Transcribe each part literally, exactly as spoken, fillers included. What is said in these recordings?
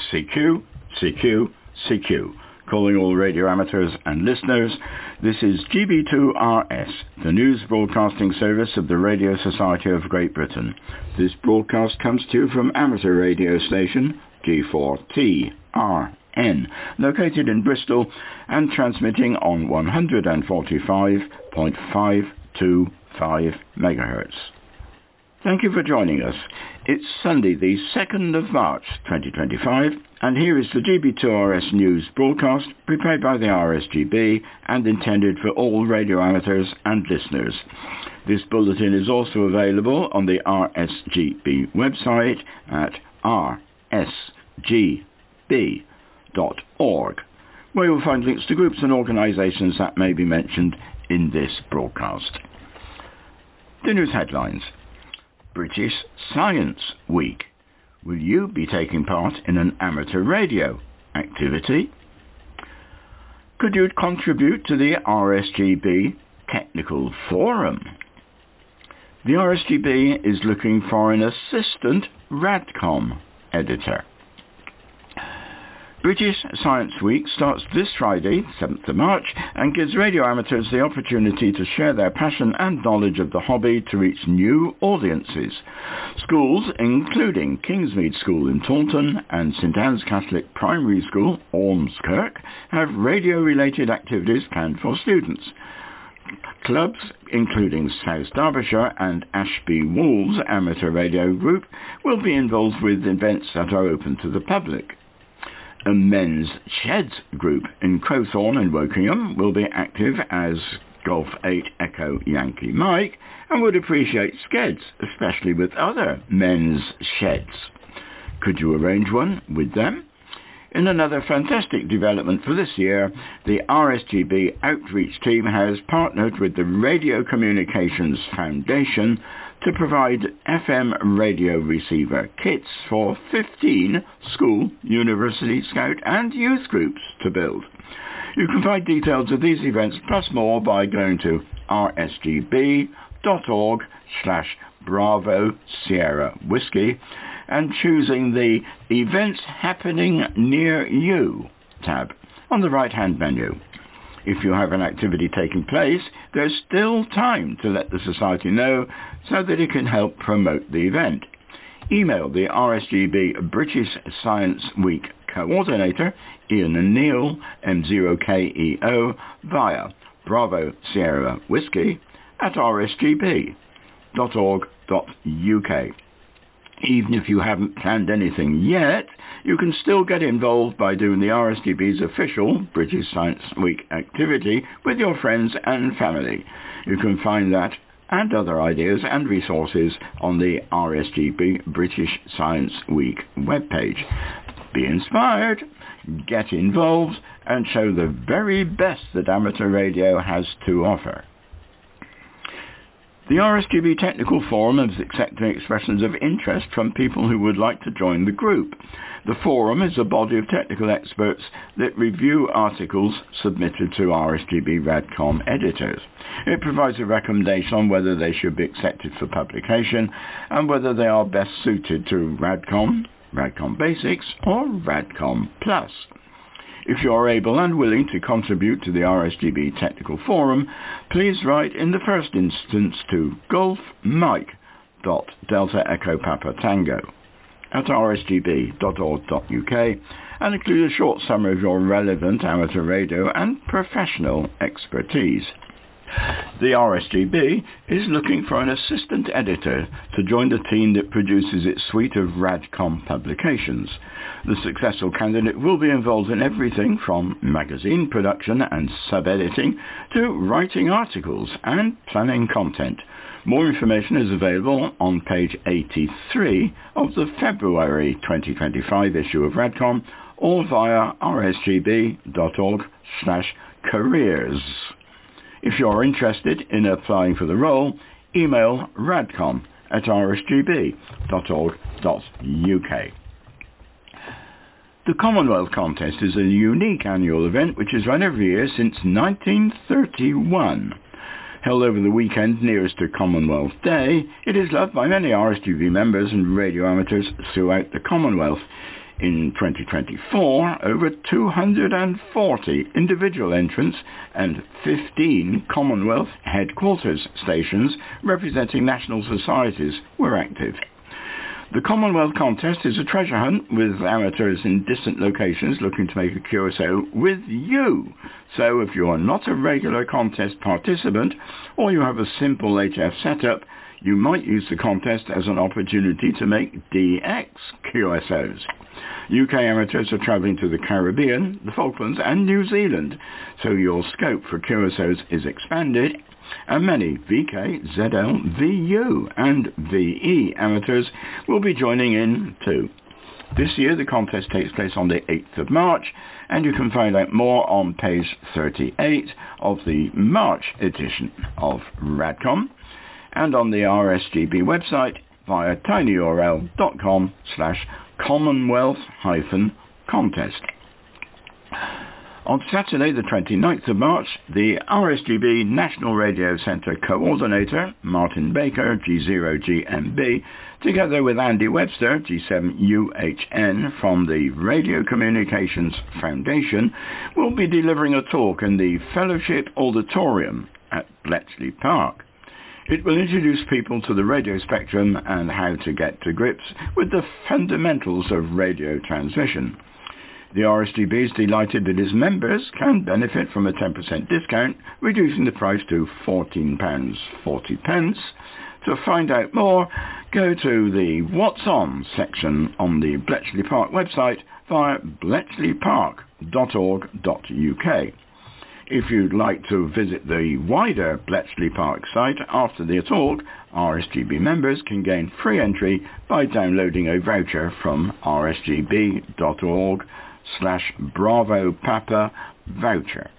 C Q, C Q, C Q. Calling all radio amateurs and listeners, this is G B two R S, the news broadcasting service of the Radio Society of Great Britain. This broadcast comes to you from amateur radio station G four T R N, located in Bristol and transmitting on one forty-five point five two five megahertz. Thank you for joining us. It's Sunday, the second of March twenty twenty-five, and here is the G B two R S news broadcast prepared by the R S G B and intended for all radio amateurs and listeners. This bulletin is also available on the R S G B website at r s g b dot org, where you'll find links to groups and organisations that may be mentioned in this broadcast. The news headlines. British Science Week. Will you be taking part in an amateur radio activity? Could you contribute to the R S G B Technical Forum? The R S G B is looking for an assistant RADCOM editor. British Science Week starts this Friday, seventh of March, and gives radio amateurs the opportunity to share their passion and knowledge of the hobby to reach new audiences. Schools, including Kingsmead School in Taunton and St Anne's Catholic Primary School, Ormskirk, have radio-related activities planned for students. Clubs, including South Derbyshire and Ashby Wolves Amateur Radio Group, will be involved with events that are open to the public. A men's sheds group in Crowthorne and Wokingham will be active as Golf eight Echo Yankee Mike and would appreciate skeds, especially with other men's sheds. Could you arrange one with them? In another fantastic development for this year, the R S G B outreach team has partnered with the Radio Communications Foundation to provide F M radio receiver kits for fifteen school, university, scout and youth groups to build. You can find details of these events plus more by going to rsgb dot org slash Bravo Sierra Whiskey and choosing the Events Happening Near You tab on the right-hand menu. If you have an activity taking place, there's still time to let the Society know so that it can help promote the event. Email the R S G B British Science Week Coordinator, Ian Neal, M zero K E O, via Bravo Sierra Whiskey at r s g b dot org dot u k. Even if you haven't planned anything yet, you can still get involved by doing the R S G B's official British Science Week activity with your friends and family. You can find that and other ideas and resources on the R S G B British Science Week webpage. Be inspired, get involved, and show the very best that amateur radio has to offer. The R S G B Technical Forum is accepting expressions of interest from people who would like to join the group. The forum is a body of technical experts that review articles submitted to R S G B RADCOM editors. It provides a recommendation on whether they should be accepted for publication and whether they are best suited to RADCOM, RADCOM Basics or RADCOM Plus. If you are able and willing to contribute to the R S G B Technical Forum, please write in the first instance to Golf Mike dot Delta Echo Papa Tango at r s g b dot org dot u k and include a short summary of your relevant amateur radio and professional expertise. The R S G B is looking for an assistant editor to join the team that produces its suite of RADCOM publications. The successful candidate will be involved in everything from magazine production and sub-editing to writing articles and planning content. More information is available on page eighty-three of the February twenty twenty-five issue of RADCOM or via r s g b dot org slash careers. If you're interested in applying for the role, email radcom at r s g b dot org dot u k. The Commonwealth Contest is a unique annual event which is run every year since nineteen thirty-one. Held over the weekend nearest to Commonwealth Day, it is loved by many R S G B members and radio amateurs throughout the Commonwealth. In twenty twenty-four, over two hundred forty individual entrants and fifteen Commonwealth headquarters stations representing national societies were active. The Commonwealth contest is a treasure hunt with amateurs in distant locations looking to make a Q S O with you. So if you are not a regular contest participant or you have a simple H F setup, you might use the contest as an opportunity to make D X Q S Os. U K amateurs are travelling to the Caribbean, the Falklands and New Zealand, so your scope for Q S Os is expanded, and many V K, Z L, V U and V E amateurs will be joining in too. This year the contest takes place on the eighth of March, and you can find out more on page thirty-eight of the March edition of Radcom and on the R S G B website via tinyurl.com slash commonwealth hyphen contest. On Saturday the twenty-ninth of March, the R S G B National Radio Centre Coordinator, Martin Baker, G zero G M B, together with Andy Webster, G seven U H N, from the Radio Communications Foundation, will be delivering a talk in the Fellowship Auditorium at Bletchley Park. It will introduce people to the radio spectrum and how to get to grips with the fundamentals of radio transmission. The R S G B is delighted that its members can benefit from a ten percent discount, reducing the price to fourteen pounds forty. To find out more, go to the What's On section on the Bletchley Park website via bletchley park dot org dot U K. If you'd like to visit the wider Bletchley Park site after the talk, R S G B members can gain free entry by downloading a voucher from rsgb.org slash Bravo Papa voucher.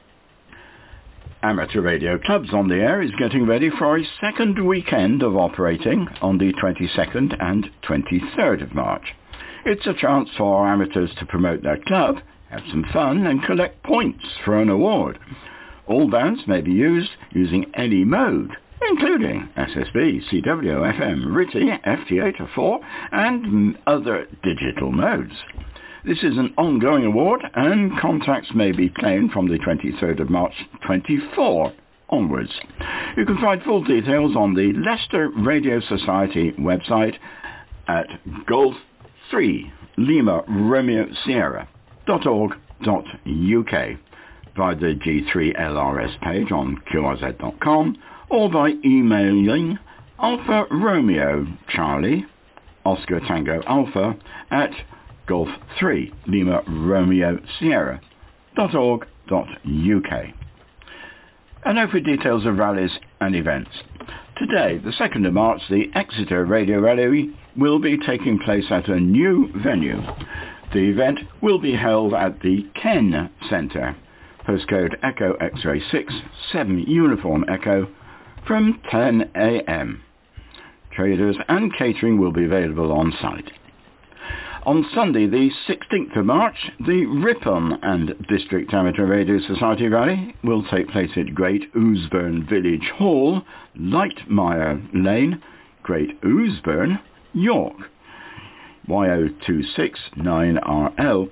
Amateur Radio Clubs on the Air is getting ready for a second weekend of operating on the twenty-second and twenty-third of March. It's a chance for amateurs to promote their club, have some fun and collect points for an award. All bands may be used using any mode, including S S B, C W, F M, R T T Y, F T eight or four and other digital modes. This is an ongoing award and contacts may be claimed from the twenty-third of March twenty-four onwards. You can find full details on the Leicester Radio Society website at golf three Lima Romeo Sierra dot org dot U K, via the G three L R S page on Q R Z dot com or by emailing Alpha Romeo Charlie Oscar Tango Alpha at golf three Lima Romeo Sierra dot org dot U K. And now for details of rallies and events. Today, the second of March, the Exeter Radio Rally will be taking place at a new venue. The event will be held at the Ken Centre, postcode Echo X-Ray six seven Uniform Echo, from ten a m. Traders and catering will be available on site. On Sunday, the sixteenth of March, the Ripon and District Amateur Radio Society Rally will take place at Great Ousebourne Village Hall, Lightmire Lane, Great Ousebourne, York, Y O two six nine R L.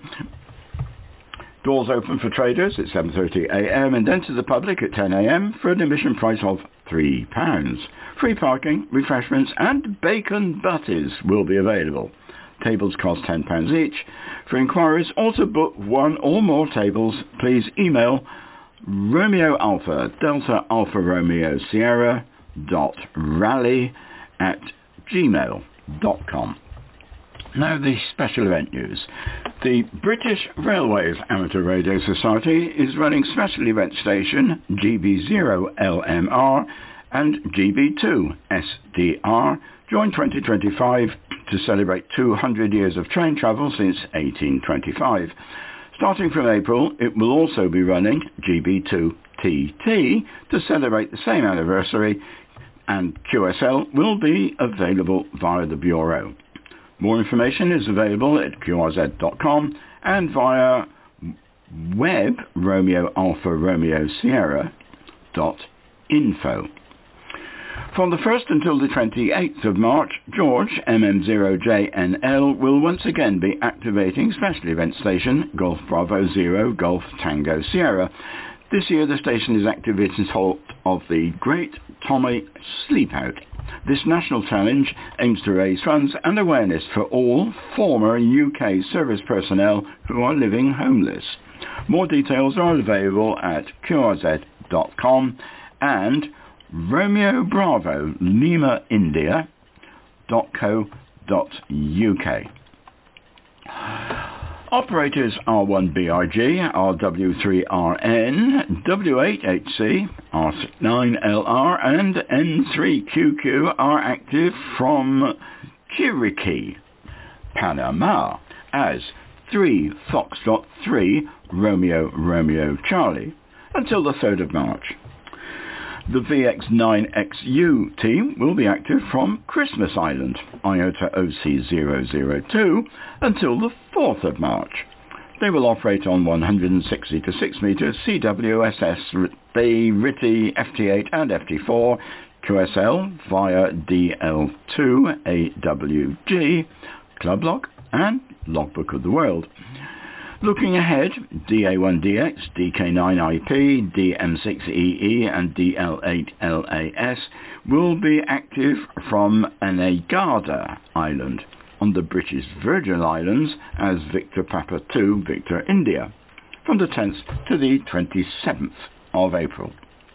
Doors open for traders at seven thirty a m and then to the public at ten a m for an admission price of three pounds. Free parking, refreshments and bacon butties will be available. Tables cost ten pounds each. For inquiries or to book one or more tables, please email Romeo Alpha Delta Alpha Romeo Sierra dot rally at gmail dot com. Now the special event news. The British Railways Amateur Radio Society is running special event station G B zero L M R and G B two S D R join twenty twenty-five to celebrate two hundred years of train travel since eighteen twenty-five. Starting from April, it will also be running G B two T T to celebrate the same anniversary, and Q S L will be available via the Bureau. More information is available at Q R Z dot com and via web Romeo Alpha Romeo Sierra dot info. From the first until the twenty-eighth of March, George M M zero J N L will once again be activating special event station Golf Bravo Zero Golf Tango Sierra. This year the station is activating support of the Great Tommy Sleepout. This national challenge aims to raise funds and awareness for all former U K service personnel who are living homeless. More details are available at Q R Z dot com and Romeo Bravo Lima India dot co dot U K. Operators R one B R G, R W three R N, W eight H C, R nine L R and N three Q Q are active from Chiriquí, Panama as three Foxtrot three Romeo Romeo Charlie until the third of March. The V X nine X U team will be active from Christmas Island, Iota O C zero zero two, until the fourth of March. They will operate on one hundred sixty to six metre C W S S, B, R I T I, F T eight and F T four, Q S L via D L two, A W G, Club Lock and Logbook of the World. Looking ahead, D A one D X, D K nine I P, D M six E E and D L eight L A S will be active from Anegada Island on the British Virgin Islands as Victor Papa two Victor India from the tenth to the twenty-seventh of April.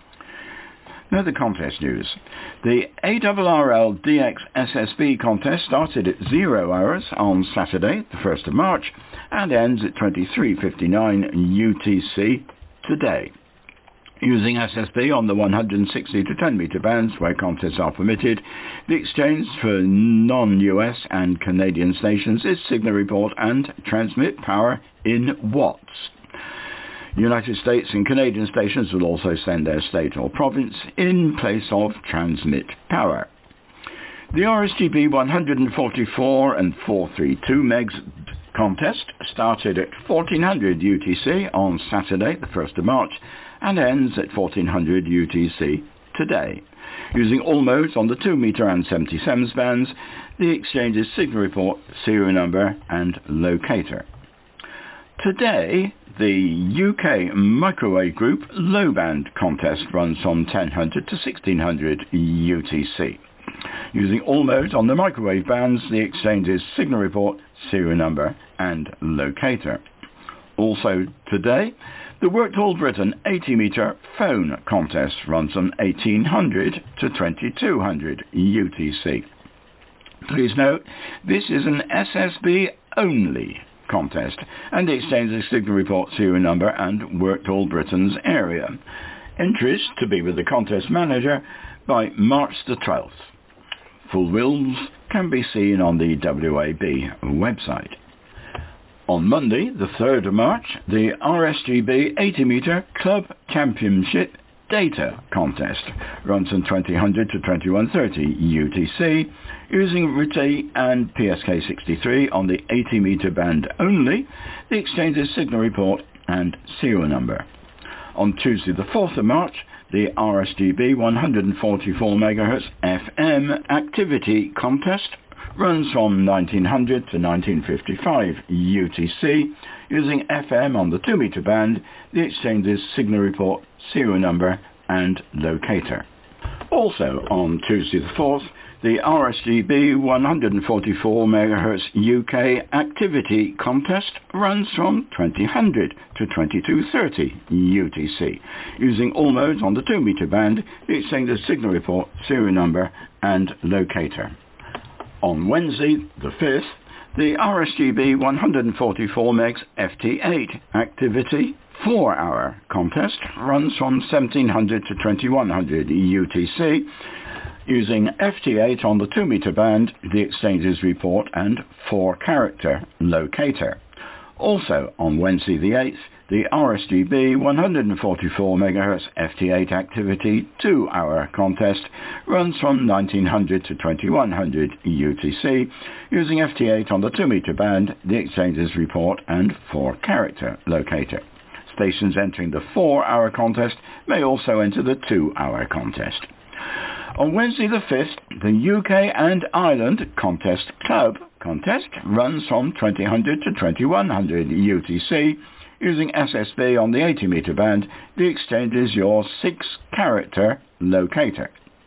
Now the contest news. The A R R L D X S S B contest started at zero hours on Saturday, the first of March, and ends at twenty-three fifty-nine U T C today. Using S S B on the one hundred sixty to ten metre bands where contests are permitted, the exchange for non-U S and Canadian stations is signal report and transmit power in watts. United States and Canadian stations will also send their state or province in place of transmit power. The R S G B one forty-four and four thirty-two megs contest started at fourteen hundred U T C on Saturday, the first of March, and ends at fourteen hundred U T C today. Using all modes on the two metre and seventy-seven bands, the exchange's signal report, serial number and locator. Today, the U K Microwave Group low band contest runs from ten hundred to sixteen hundred U T C. Using all modes on the microwave bands, the exchange's signal report, serial number and locator. Also today, the Worked All Britain eighty metre phone contest runs from eighteen hundred to twenty-two hundred U T C. Please note, this is an S S B only contest, and the exchange's signal report, serial number and Worked All Britain's area. Entries to be with the contest manager by March the twelfth. Full rules can be seen on the W A B website. On Monday, the third of March, the R S G B eighty metre Club Championship Data Contest runs from twenty hundred to twenty-one thirty U T C, using R T I and P S K sixty-three on the eighty metre band only, the exchange's signal report and serial number. On Tuesday the fourth of March, the R S G B one forty-four megahertz F M Activity Contest runs from nineteen hundred to nineteen fifty-five U T C, using F M on the two metre band, the exchange's signal report, serial number and locator. Also on Tuesday the fourth, the R S G B one forty-four megahertz U K Activity Contest runs from twenty hundred to twenty-two thirty U T C, using all modes on the two metre band, the exchange's signal report, serial number and locator. On Wednesday the fifth, the R S G B one forty-four megs F T eight Activity four hour contest runs from seventeen hundred to twenty-one hundred U T C, using F T eight on the two metre band, the exchange's report and four character locator. Also on Wednesday the eighth, the R S G B one forty-four megahertz F T eight Activity two hour contest runs from nineteen hundred to twenty-one hundred U T C, using F T eight on the two metre band, the exchange's report and four character locator. Stations entering the four hour contest may also enter the two hour contest. On Wednesday the fifth, the U K and Ireland Contest Club contest runs from twenty hundred to twenty-one hundred U T C. Using S S B on the eighty metre band, the exchange is your six-character locator.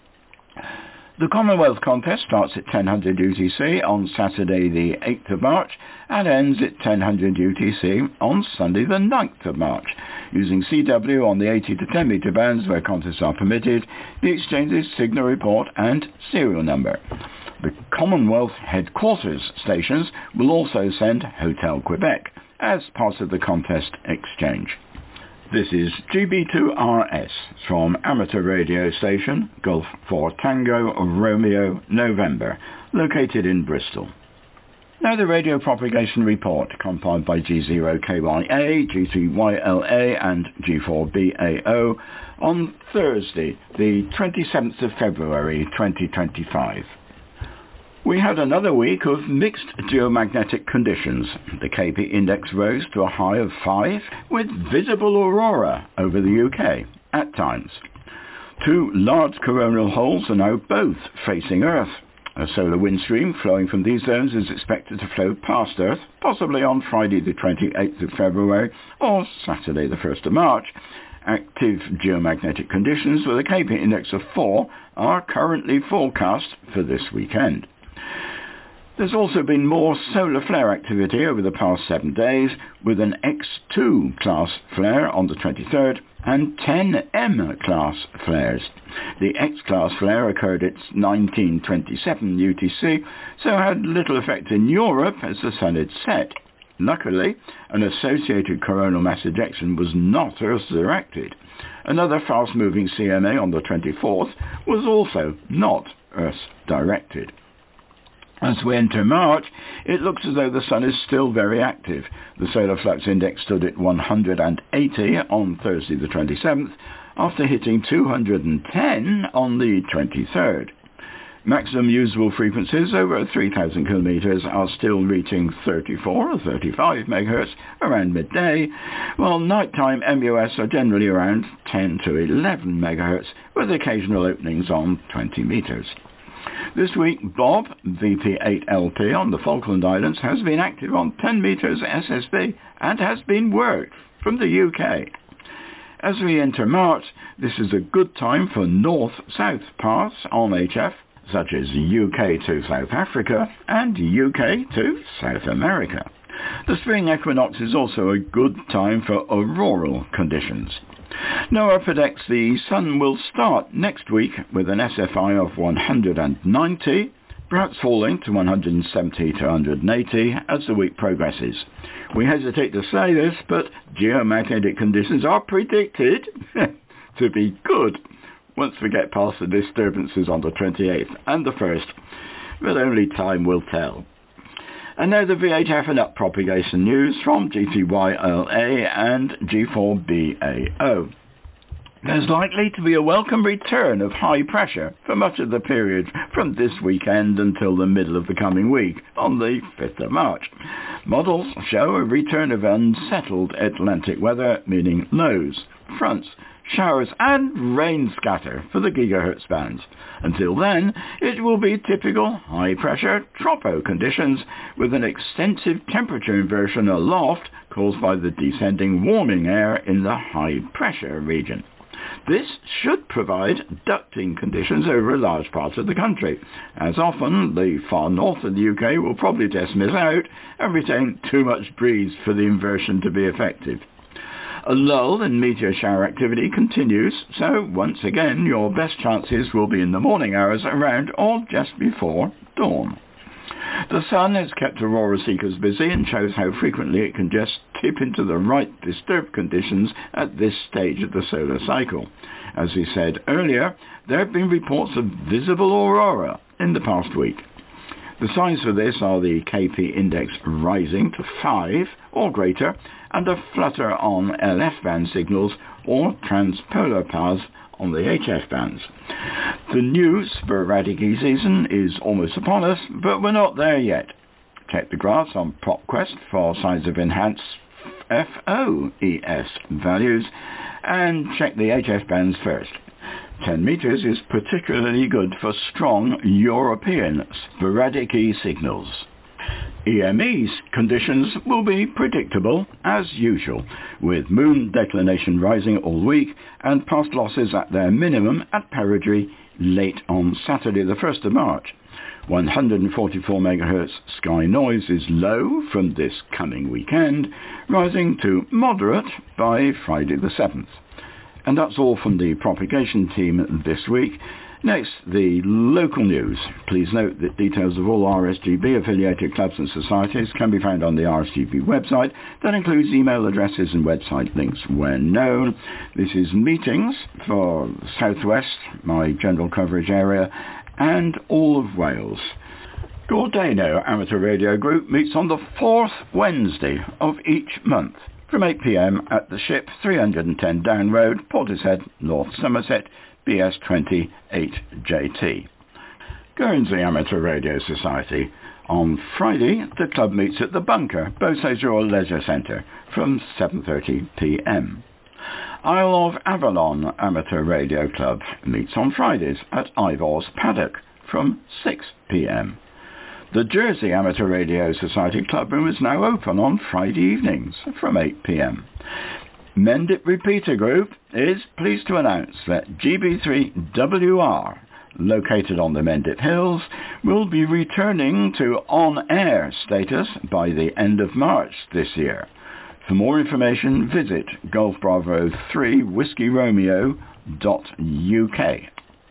The Commonwealth contest starts at ten hundred U T C on Saturday the eighth of March and ends at ten hundred U T C on Sunday the ninth of March. Using C W on the eighty to ten metre bands where contests are permitted, the exchange's signal report and serial number. The Commonwealth headquarters stations will also send Hotel Quebec as part of the contest exchange. This is G B two R S from amateur radio station Golf four Tango Romeo November, located in Bristol. Now the radio propagation report compiled by G zero K Y A, G three Y L A and G four B A O on Thursday the twenty-seventh of February twenty twenty-five. We had another week of mixed geomagnetic conditions. The K P index rose to a high of five with visible aurora over the U K at times. Two large coronal holes are now both facing Earth. A solar wind stream flowing from these zones is expected to flow past Earth, possibly on Friday the twenty-eighth of February or Saturday the first of March. Active geomagnetic conditions with a K P index of four are currently forecast for this weekend. There's also been more solar flare activity over the past seven days, with an X two class flare on the twenty-third and ten M class flares. The X class flare occurred at nineteen twenty-seven U T C, so had little effect in Europe as the sun had set. Luckily, an associated coronal mass ejection was not Earth-directed. Another fast-moving C M A on the twenty-fourth was also not Earth-directed. As we enter March, it looks as though the sun is still very active. The solar flux index stood at one hundred eighty on Thursday the twenty-seventh, after hitting two hundred ten on the twenty-third. Maximum usable frequencies over three thousand kilometres are still reaching thirty-four or thirty-five megahertz around midday, while nighttime M U S are generally around ten to eleven megahertz, with occasional openings on twenty metres. This week, Bob, V P eight L P on the Falkland Islands, has been active on ten metres S S B and has been worked from the U K. As we enter March, this is a good time for north-south paths on H F, such as U K to South Africa and U K to South America. The spring equinox is also a good time for auroral conditions. NOAA predicts the sun will start next week with an S F I of one hundred ninety, perhaps falling to one hundred seventy to one hundred eighty as the week progresses. We hesitate to say this, but geomagnetic conditions are predicted to be good once we get past the disturbances on the twenty-eighth and the first, but only time will tell. And now the V H F and up propagation news from G three Y L A and G four B A O. There's likely to be a welcome return of high pressure for much of the period from this weekend until the middle of the coming week, on the fifth of March. Models show a return of unsettled Atlantic weather, meaning lows, fronts, showers and rain scatter for the gigahertz bands. Until then, it will be typical high-pressure tropo conditions with an extensive temperature inversion aloft caused by the descending warming air in the high-pressure region. This should provide ducting conditions over a large part of the country. As often, the far north of the U K will probably just miss out and retain too much breeze for the inversion to be effective. A lull in meteor shower activity continues, so once again your best chances will be in the morning hours around or just before dawn. The sun has kept aurora seekers busy and shows how frequently it can just tip into the right disturbed conditions at this stage of the solar cycle. As we said earlier, there have been reports of visible aurora in the past week. The signs for this are the K P index rising to five or greater and a flutter on L F band signals or transpolar paths on the H F bands. The new sporadic E-season is almost upon us, but we're not there yet. Check the graphs on PropQuest for signs of enhanced F O E S values and check the H F bands first. ten metres is particularly good for strong European sporadic E signals. E M E conditions will be predictable as usual, with moon declination rising all week and past losses at their minimum at Peregrine late on Saturday the first of March. one hundred forty-four megahertz sky noise is low from this coming weekend, rising to moderate by Friday the seventh. And that's all from the propagation team this week. Next, the local news. Please note that details of all R S G B affiliated clubs and societies can be found on the R S G B website. That includes email addresses and website links when known. This is meetings for Southwest, my general coverage area, and all of Wales. Gordano Amateur Radio Group meets on the fourth Wednesday of each month from eight p m at the Ship, three hundred ten Down Road, Portishead, North Somerset, B S twenty-eight J T. Guernsey Amateur Radio Society. On Friday, the club meets at the Bunker, Beauséjour Leisure Centre, from seven thirty p m. Isle of Avalon Amateur Radio Club meets on Fridays at Ivor's Paddock from six p m. The Jersey Amateur Radio Society club room is now open on Friday evenings from eight p m. Mendip Repeater Group is pleased to announce that G B three W R, located on the Mendip Hills, will be returning to on-air status by the end of March this year. For more information, visit Golf Bravo three Whiskey Romeo dot U K.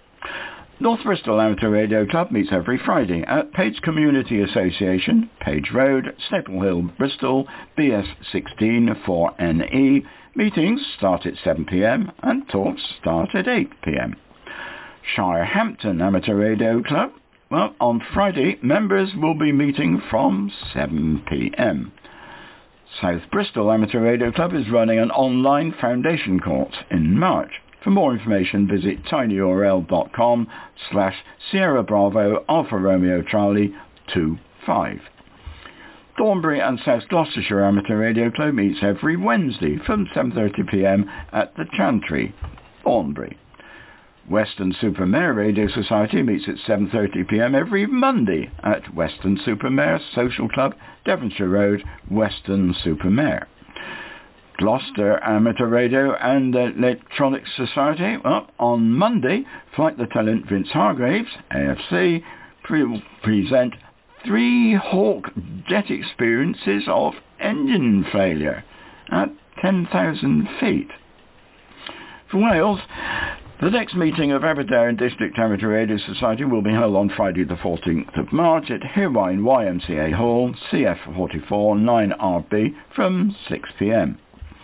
North Bristol Amateur Radio Club meets every Friday at Page Community Association, Page Road, Staple Hill, Bristol, B S sixteen four N E. Meetings start at seven p m and talks start at eight p m. Shirehampton Amateur Radio Club. Well, on Friday, members will be meeting from seven p m. South Bristol Amateur Radio Club is running an online foundation course in March. For more information, visit tinyurl.com slash Sierra Bravo Alpha Romeo Charlie two five. Thornbury and South Gloucestershire Amateur Radio Club meets every Wednesday from seven thirty p m at the Chantry, Thornbury. Weston-super-Mare Radio Society meets at seven thirty p m every Monday at Weston-super-Mare Social Club, Devonshire Road, Weston-super-Mare. Gloucester Amateur Radio and Electronics Society, well, on Monday, Flight Lieutenant Vince Hargraves, A F C, pre- present three Hawk jet experiences of engine failure at ten thousand feet. For Wales, the next meeting of Aberdare District Amateur Radio Society will be held on Friday the fourteenth of March at Hirwine Y M C A Hall, C F forty-four nine R B from six p m.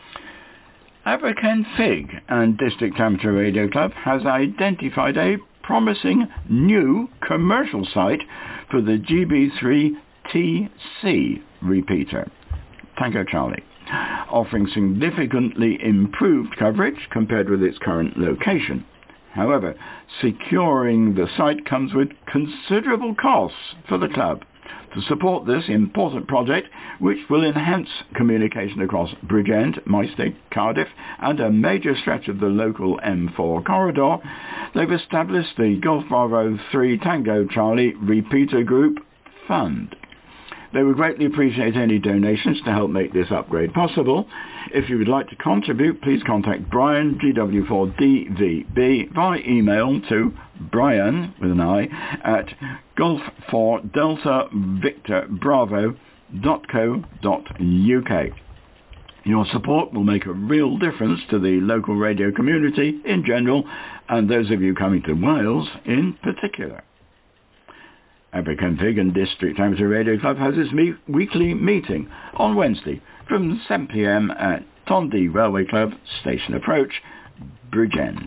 Aberken Fig and District Amateur Radio Club has identified a promising new commercial site for the G B three T C repeater, Tango Charlie, offering significantly improved coverage compared with its current location. However, securing the site comes with considerable costs for the club. To support this important project, which will enhance communication across Bridgend, Maesteg, Cardiff and a major stretch of the local M four corridor, they've established the Golf Bravo three Tango Charlie Repeater Group Fund. They would greatly appreciate any donations to help make this upgrade possible. If you would like to contribute, please contact Brian, G W four D V B, via email to Brian, with an I, at golf four delta victor bravo dot co dot U K. Your support will make a real difference to the local radio community in general, and those of you coming to Wales in particular. Aberken Fig and District Amateur Radio Club has its me- weekly meeting on Wednesday from seven p m at Tondy Railway Club, Station Approach, Bridgend.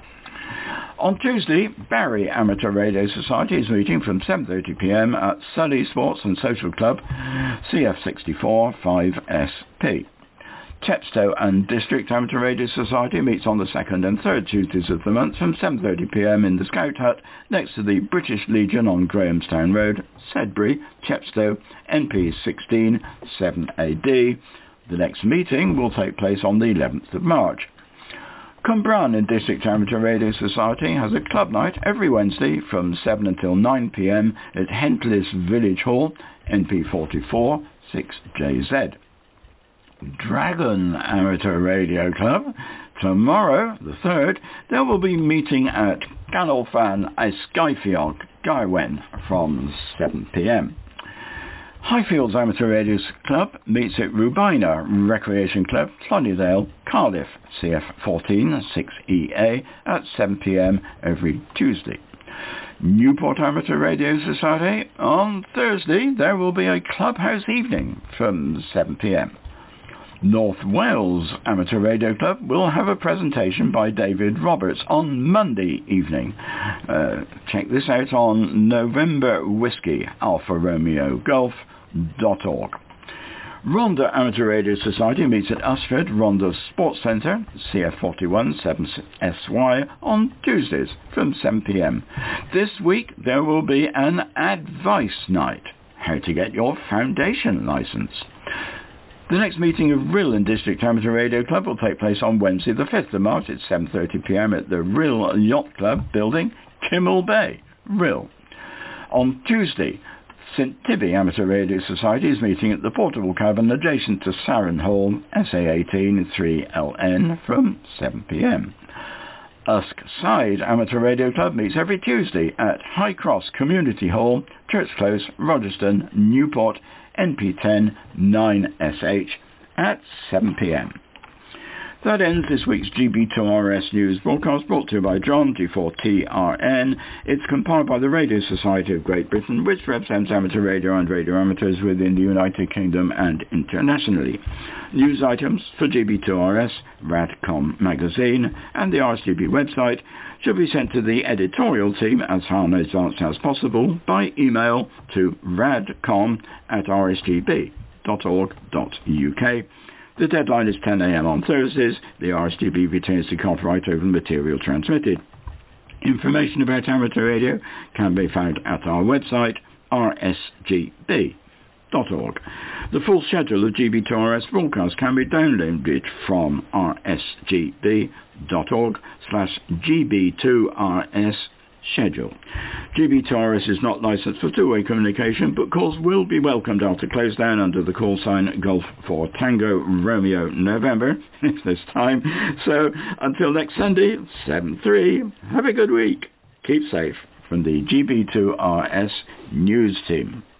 On Tuesday, Barry Amateur Radio Society is meeting from seven thirty p m at Sully Sports and Social Club, C F sixty-four five S P. Chepstow and District Amateur Radio Society meets on the second and third Tuesdays of the month from seven thirty p m in the Scout Hut next to the British Legion on Grahamstown Road, Sedbury, Chepstow, N P sixteen seven A D. The next meeting will take place on the eleventh of March. Cumbraun and District Amateur Radio Society has a club night every Wednesday from seven until nine p m at Hentlis Village Hall, N P forty-four six J Z. Dragon Amateur Radio Club. Tomorrow, the third, they will be meeting at Ganolfan Ysgaifiog, Gaiwen, from seven p m. Highfields Amateur Radio Club meets at Rubina Recreation Club, Lonsdale, Cardiff, C F fourteen six E A, at seven p m every Tuesday. Newport Amateur Radio Society, on Thursday there will be a clubhouse evening from seven p m. North Wales Amateur Radio Club will have a presentation by David Roberts on Monday evening. Uh, check this out on November Whiskey Alpha Romeo Golf dot org. Rhondda Amateur Radio Society meets at Usford Rhondda Sports Centre, C F forty-one seven S Y, on Tuesdays from seven p m. This week there will be an advice night, how to get your foundation licence. The next meeting of R I L and District Amateur Radio Club will take place on Wednesday the fifth of March at seven thirty p m at the R I L Yacht Club building, Kimmel Bay, R I L. On Tuesday, St Tibby Amateur Radio Society is meeting at the Portable Cabin adjacent to Sarin Hall, S A eighteen three L N, from seven p m. Usk Side Amateur Radio Club meets every Tuesday at High Cross Community Hall, Church Close, Rogerston, Newport, N P ten nine S H, at seven p m. That ends this week's G B two R S News broadcast, brought to you by John G four T R N. It's compiled by the Radio Society of Great Britain, which represents amateur radio and radio amateurs within the United Kingdom and internationally. News items for G B two R S, Radcom magazine and the R S G B website should be sent to the editorial team as harmless as possible by email to radcom at r s g b dot org dot u k. The deadline is ten a m on Thursdays. The R S G B retains the copyright over the material transmitted. Information about amateur radio can be found at our website, r s g b dot org. The full schedule of G B two R S broadcasts can be downloaded from r s g b dot org slash g b two r s schedule. G B two R S is not licensed for two-way communication, but calls will be welcomed after close down under the call sign Golf for Tango Romeo November. It's this time. So until next Sunday, seven three, have a good week. Keep safe from the G B two R S News Team.